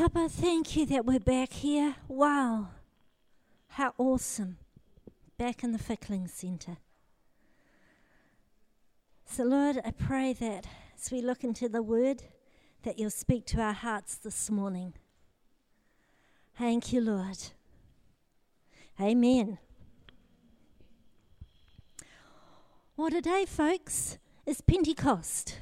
Papa, thank you that we're back here. Wow, how awesome. Back in the Fickling Centre. So Lord, I pray that as we look into the Word, that you'll speak to our hearts this morning. Thank you, Lord. Amen. Well, today, folks, is Pentecost.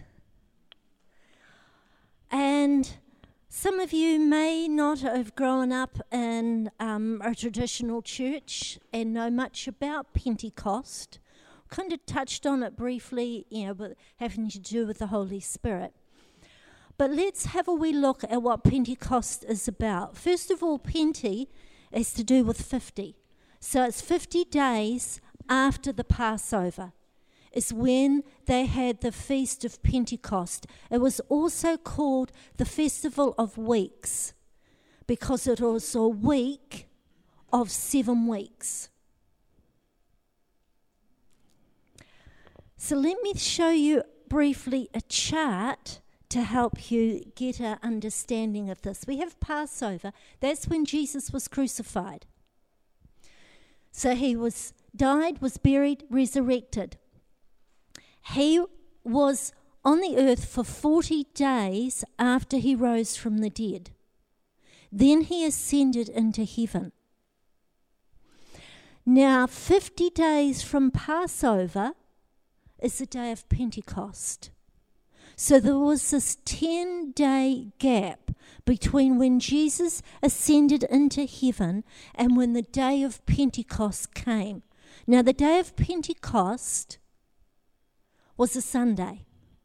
And some of you may not have grown up in a traditional church and know much about Pentecost. Kind of touched on it briefly, but having to do with the Holy Spirit. But let's have a wee look at what Pentecost is about. First of all, Pente is to do with 50. So it's 50 days after the Passover is when they had the Feast of Pentecost. It was also called the Festival of Weeks because it was a week of 7 weeks. So let me show you briefly a chart to help you get an understanding of this. We have Passover. That's when Jesus was crucified. So he died, was buried, resurrected. He was on the earth for 40 days after he rose from the dead. Then he ascended into heaven. Now, 50 days from Passover is the day of Pentecost. So there was this 10-day gap between when Jesus ascended into heaven and when the day of Pentecost came. Now, the day of Pentecost was a Sunday.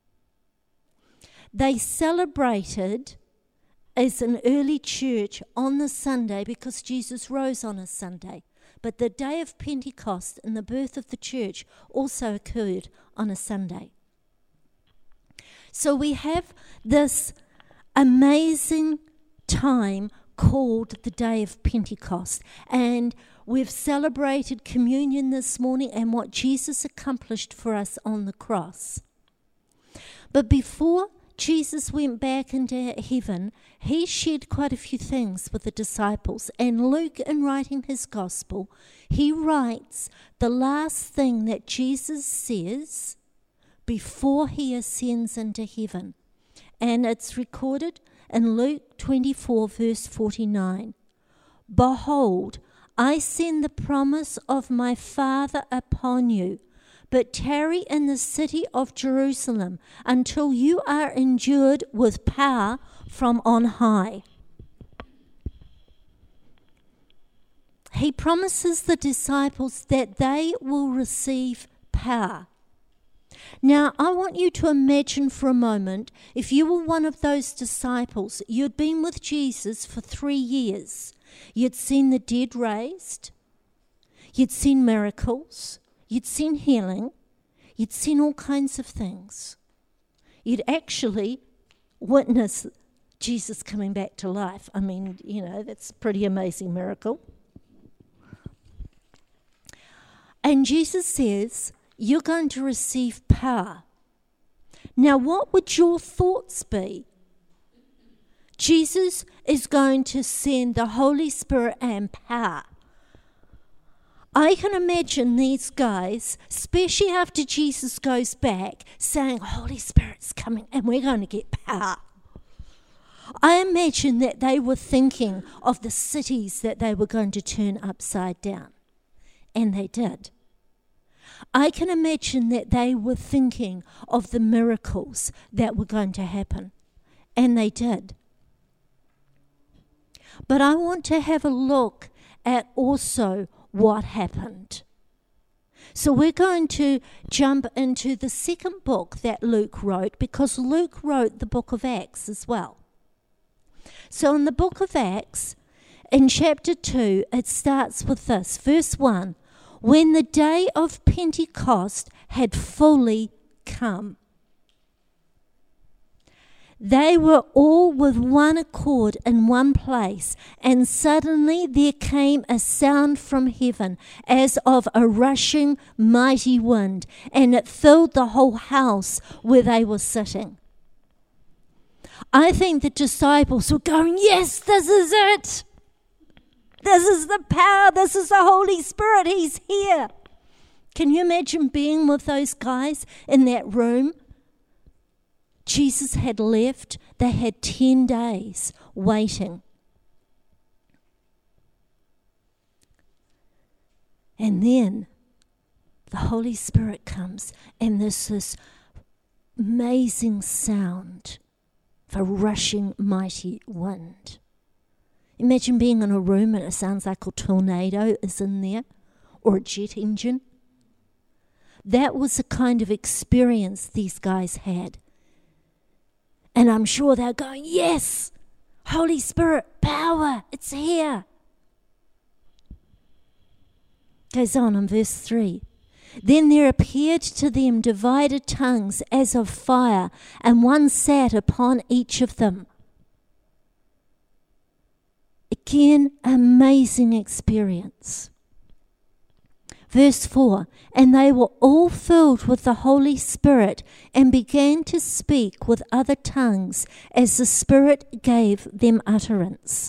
They celebrated as an early church on the Sunday because Jesus rose on a Sunday. But the day of Pentecost and the birth of the church also occurred on a Sunday. So we have this amazing time called the Day of Pentecost. And we've celebrated communion this morning and what Jesus accomplished for us on the cross. But before Jesus went back into heaven, he shared quite a few things with the disciples. And Luke, in writing his gospel, he writes the last thing that Jesus says before he ascends into heaven. And it's recorded in Luke 24, verse 49. Behold, I send the promise of my Father upon you, but tarry in the city of Jerusalem until you are endued with power from on high. He promises the disciples that they will receive power. Now, I want you to imagine for a moment, if you were one of those disciples, you'd been with Jesus for 3 years. You'd seen the dead raised. You'd seen miracles. You'd seen healing. You'd seen all kinds of things. You'd actually witnessed Jesus coming back to life. I mean, that's a pretty amazing miracle. And Jesus says, you're going to receive power. Now, what would your thoughts be? Jesus is going to send the Holy Spirit and power. I can imagine these guys, especially after Jesus goes back, saying, Holy Spirit's coming and we're going to get power. I imagine that they were thinking of the cities that they were going to turn upside down. And they did. I can imagine that they were thinking of the miracles that were going to happen. And they did. But I want to have a look at also what happened. So we're going to jump into the second book that Luke wrote, because Luke wrote the book of Acts as well. So in the book of Acts, in chapter 2, it starts with this, verse 1. When the day of Pentecost had fully come, they were all with one accord in one place, and suddenly there came a sound from heaven as of a rushing mighty wind, and it filled the whole house where they were sitting. I think the disciples were going, yes, this is it. This is the power. This is the Holy Spirit. He's here. Can you imagine being with those guys in that room? Jesus had left. They had 10 days waiting. And then the Holy Spirit comes, and there's this amazing sound of a rushing mighty wind. Imagine being in a room and it sounds like a tornado is in there, or a jet engine. That was the kind of experience these guys had. And I'm sure they're going, yes, Holy Spirit, power, it's here. Goes on in verse 3. Then there appeared to them divided tongues as of fire, and one sat upon each of them. Again, amazing experience. Verse 4, and they were all filled with the Holy Spirit and began to speak with other tongues as the Spirit gave them utterance.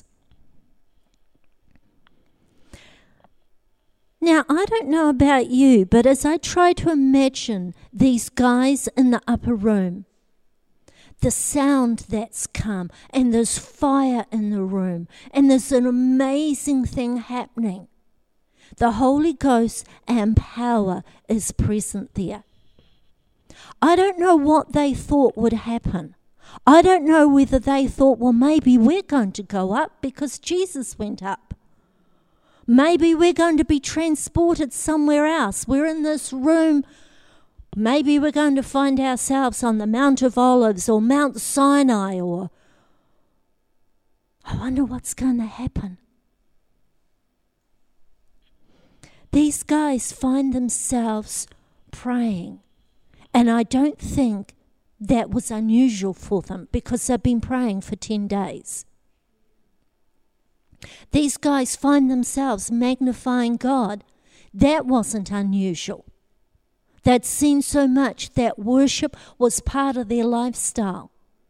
Now, I don't know about you, but as I try to imagine these guys in the upper room, the sound that's come, and there's fire in the room, and there's an amazing thing happening. The Holy Ghost and power is present there. I don't know what they thought would happen. I don't know whether they thought, well, maybe we're going to go up because Jesus went up. Maybe we're going to be transported somewhere else. We're in this room. Maybe we're going to find ourselves on the Mount of Olives or Mount Sinai, or I wonder what's going to happen. These guys find themselves praying, and I don't think that was unusual for them because they've been praying for 10 days. These guys find themselves magnifying God. That wasn't unusual. They'd seen so much that worship was part of their lifestyle.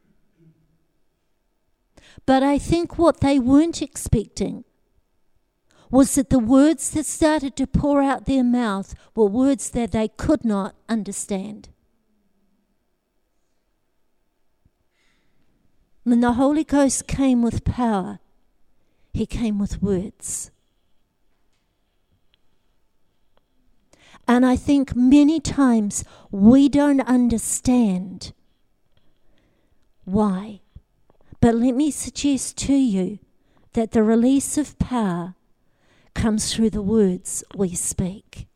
But I think what they weren't expecting was that the words that started to pour out their mouth were words that they could not understand. When the Holy Ghost came with power, He came with words. And I think many times we don't understand why. But let me suggest to you that the release of power comes through the words we speak.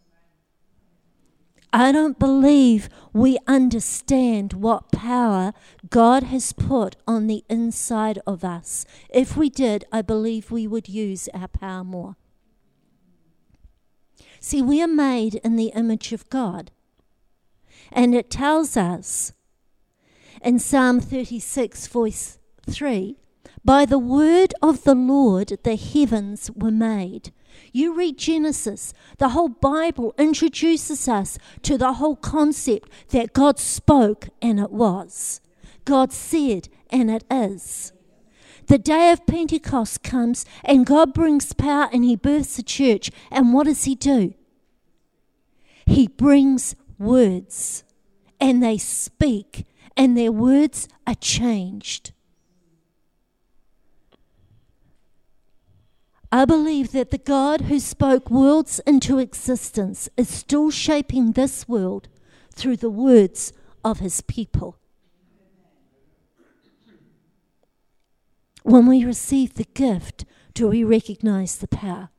I don't believe we understand what power God has put on the inside of us. If we did, I believe we would use our power more. See, we are made in the image of God. And it tells us in Psalm 36, verse 3, by the word of the Lord the heavens were made. You read Genesis, the whole Bible introduces us to the whole concept that God spoke and it was. God said and it is. The day of Pentecost comes and God brings power and He births the church. And what does He do? He brings words and they speak and their words are changed. I believe that the God who spoke worlds into existence is still shaping this world through the words of His people. When we receive the gift, do we recognize the power?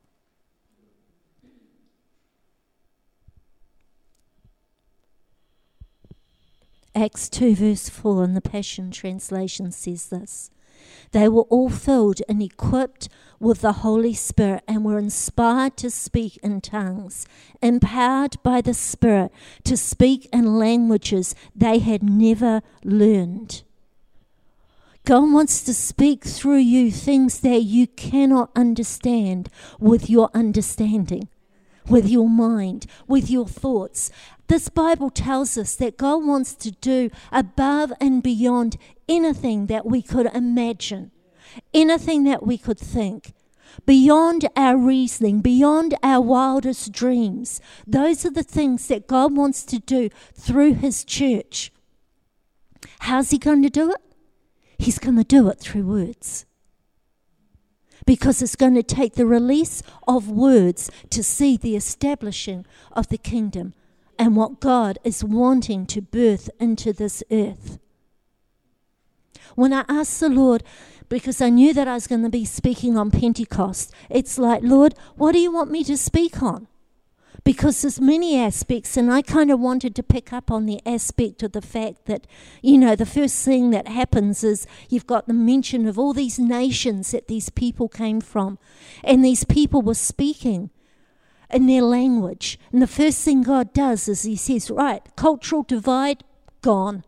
Acts 2 verse 4 in the Passion Translation says this. They were all filled and equipped with the Holy Spirit and were inspired to speak in tongues, empowered by the Spirit to speak in languages they had never learned. God wants to speak through you things that you cannot understand with your understanding, with your mind, with your thoughts. This Bible tells us that God wants to do above and beyond anything that we could imagine, anything that we could think, beyond our reasoning, beyond our wildest dreams. Those are the things that God wants to do through his church. How's he going to do it? He's going to do it through words. Because it's going to take the release of words to see the establishing of the kingdom and what God is wanting to birth into this earth. When I asked the Lord, because I knew that I was going to be speaking on Pentecost, it's like, Lord, what do you want me to speak on? Because there's many aspects, and I kind of wanted to pick up on the aspect of the fact that, the first thing that happens is you've got the mention of all these nations that these people came from, and these people were speaking in their language. And the first thing God does is he says, right, cultural divide, gone.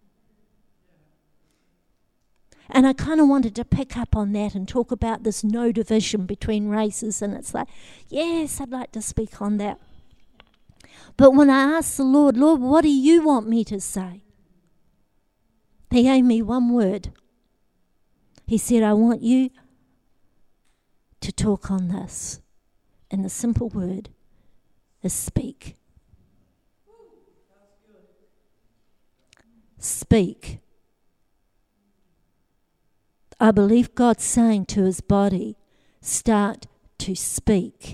And I kind of wanted to pick up on that and talk about this no division between races. And it's like, yes, I'd like to speak on that. But when I asked the Lord, what do you want me to say? He gave me one word. He said, I want you to talk on this. And the simple word is speak. Speak. I believe God's saying to his body, start to speak.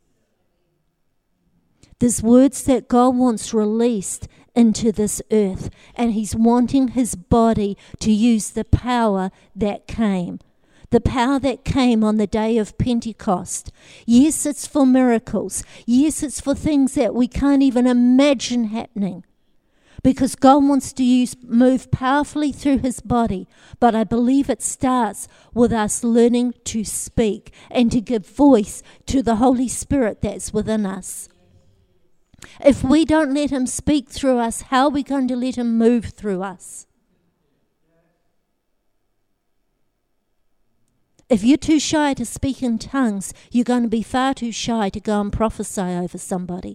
There's words that God wants released into this earth, and he's wanting his body to use the power that came. The power that came on the day of Pentecost. Yes, it's for miracles. Yes, it's for things that we can't even imagine happening. Because God wants to move powerfully through his body. But I believe it starts with us learning to speak and to give voice to the Holy Spirit that's within us. If we don't let him speak through us, how are we going to let him move through us? If you're too shy to speak in tongues, you're going to be far too shy to go and prophesy over somebody.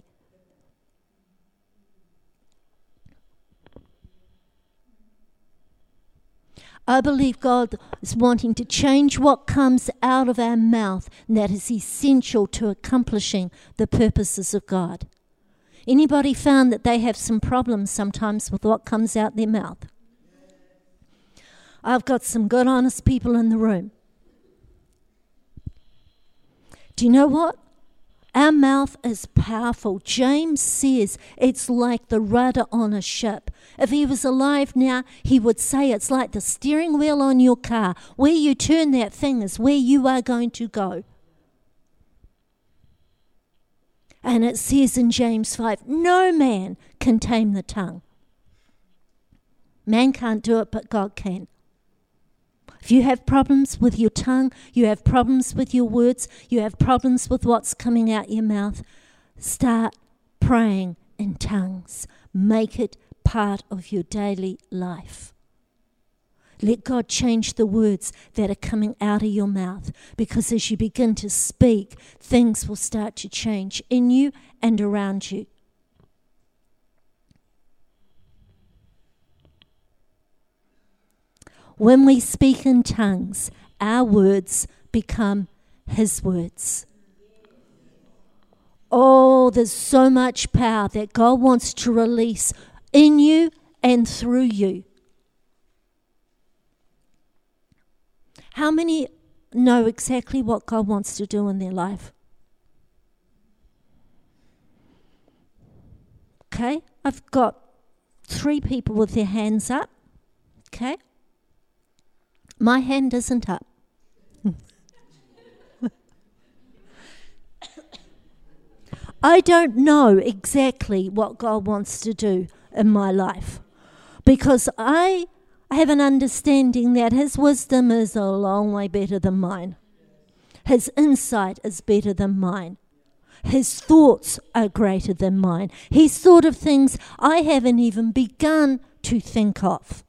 I believe God is wanting to change what comes out of our mouth, and that is essential to accomplishing the purposes of God. Anybody found that they have some problems sometimes with what comes out their mouth? I've got some good, honest people in the room. Do you know what? Our mouth is powerful. James says it's like the rudder on a ship. If he was alive now, he would say it's like the steering wheel on your car. Where you turn that thing is where you are going to go. And it says in James 5, no man can tame the tongue. Man can't do it, but God can. If you have problems with your tongue, you have problems with your words, you have problems with what's coming out your mouth, start praying in tongues. Make it part of your daily life. Let God change the words that are coming out of your mouth, because as you begin to speak, things will start to change in you and around you. When we speak in tongues, our words become his words. Oh, there's so much power that God wants to release in you and through you. How many know exactly what God wants to do in their life? Okay, I've got 3 people with their hands up. Okay. My hand isn't up. I don't know exactly what God wants to do in my life, because I have an understanding that his wisdom is a long way better than mine. His insight is better than mine. His thoughts are greater than mine. He's thought of things I haven't even begun to think of.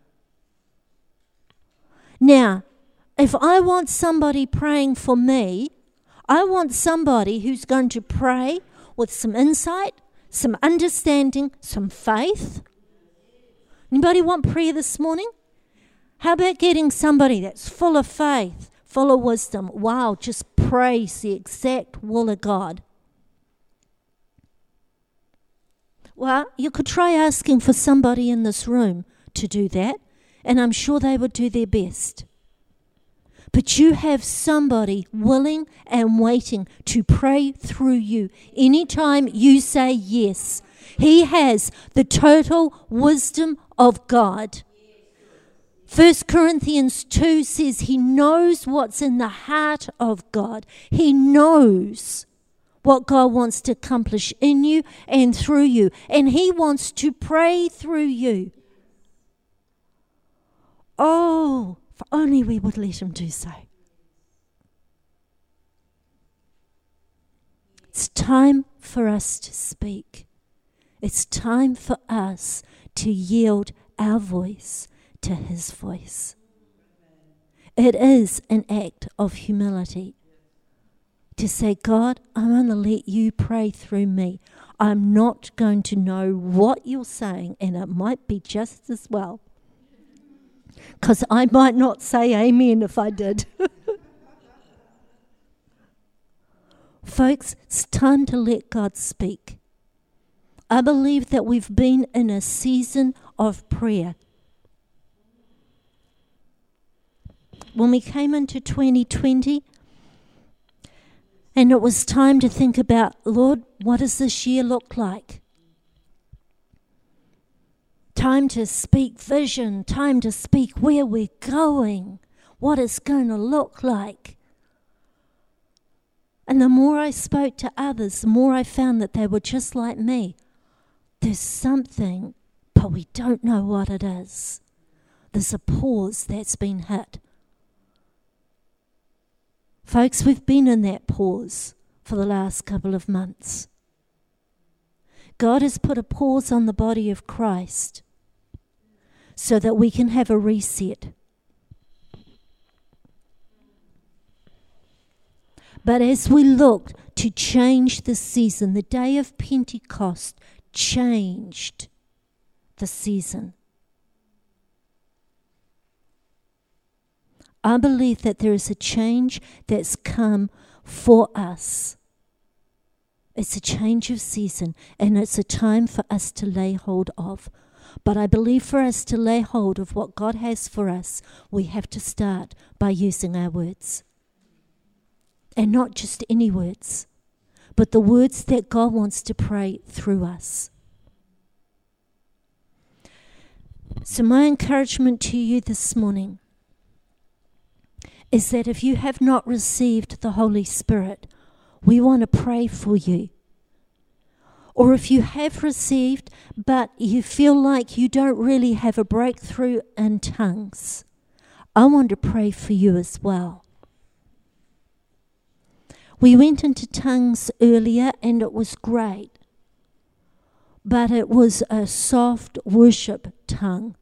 Now, if I want somebody praying for me, I want somebody who's going to pray with some insight, some understanding, some faith. Anybody want prayer this morning? How about getting somebody that's full of faith, full of wisdom? Wow, just prays the exact will of God. Well, you could try asking for somebody in this room to do that, and I'm sure they would do their best. But you have somebody willing and waiting to pray through you anytime you say yes. He has the total wisdom of God. 1 Corinthians 2 says he knows what's in the heart of God. He knows what God wants to accomplish in you and through you. And he wants to pray through you. Oh, if only we would let him do so. It's time for us to speak. It's time for us to yield our voice to his voice. It is an act of humility to say, God, I'm going to let you pray through me. I'm not going to know what you're saying, and it might be just as well, because I might not say amen if I did. Folks, it's time to let God speak. I believe that we've been in a season of prayer. When we came into 2020, and it was time to think about, Lord, what does this year look like? Time to speak vision, time to speak where we're going, what it's going to look like. And the more I spoke to others, the more I found that they were just like me. There's something, but we don't know what it is. There's a pause that's been hit. Folks, we've been in that pause for the last couple of months. God has put a pause on the body of Christ so that we can have a reset. But as we look to change the season, the day of Pentecost changed the season. I believe that there is a change that's come for us. It's a change of season, and it's a time for us to lay hold of. But I believe for us to lay hold of what God has for us, we have to start by using our words. And not just any words, but the words that God wants to pray through us. So my encouragement to you this morning is that if you have not received the Holy Spirit, we want to pray for you. Or if you have received, but you feel like you don't really have a breakthrough in tongues, I want to pray for you as well. We went into tongues earlier and it was great, but it was a soft worship tongue.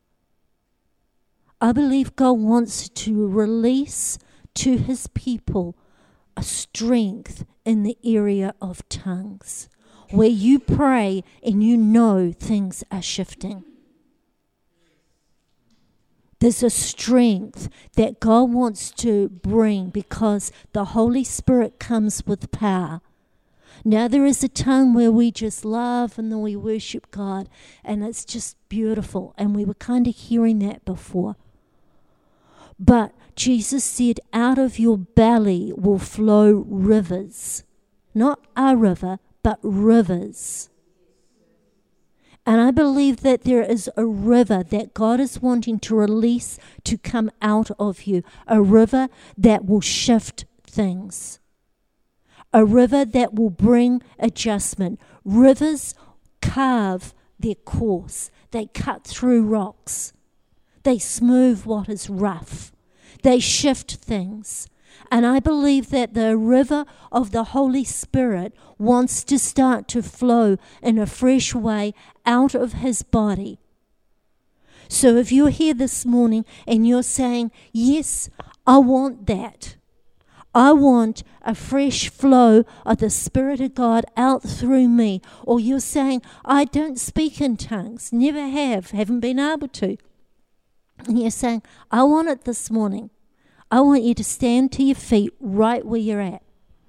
I believe God wants to release to his people a strength in the area of tongues, where you pray and you know things are shifting. There's a strength that God wants to bring because the Holy Spirit comes with power. Now there is a tongue where we just love and then we worship God, and it's just beautiful, and we were kind of hearing that before. But Jesus said, out of your belly will flow rivers. Not a river, but rivers. And I believe that there is a river that God is wanting to release to come out of you. A river that will shift things. A river that will bring adjustment. Rivers carve their course. They cut through rocks. They smooth what is rough. They shift things. And I believe that the river of the Holy Spirit wants to start to flow in a fresh way out of his body. So if you're here this morning and you're saying, yes, I want that. I want a fresh flow of the Spirit of God out through me. Or you're saying, I don't speak in tongues, never have, haven't been able to. and you're saying, I want it this morning, I want you to stand to your feet right where you're at.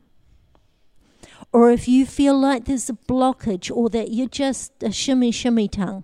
Or if you feel like there's a blockage or that you're just a shimmy, shimmy tongue.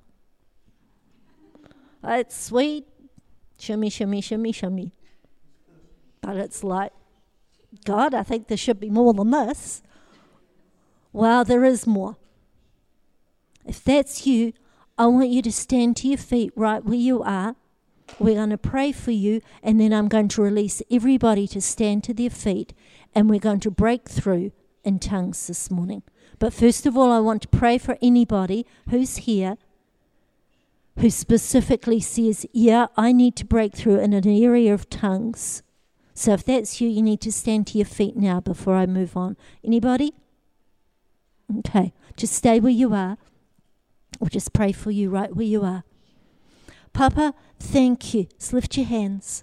It's sweet, shimmy, shimmy, shimmy, shimmy. But it's like, God, I think there should be more than this. Well, there is more. If that's you, I want you to stand to your feet right where you are. We're going to pray for you, and then I'm going to release everybody to stand to their feet, and we're going to break through in tongues this morning. But first of all, I want to pray for anybody who's here who specifically says, yeah, I need to break through in an area of tongues. So if that's you, you need to stand to your feet now before I move on. Anybody? Okay, just stay where you are. We'll just pray for you right where you are. Papa, thank you. Just lift your hands.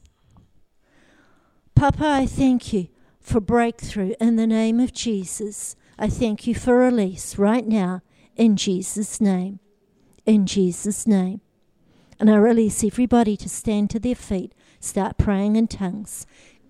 Papa, I thank you for breakthrough in the name of Jesus. I thank you for release right now in Jesus' name. In Jesus' name. And I release everybody to stand to their feet. Start praying in tongues.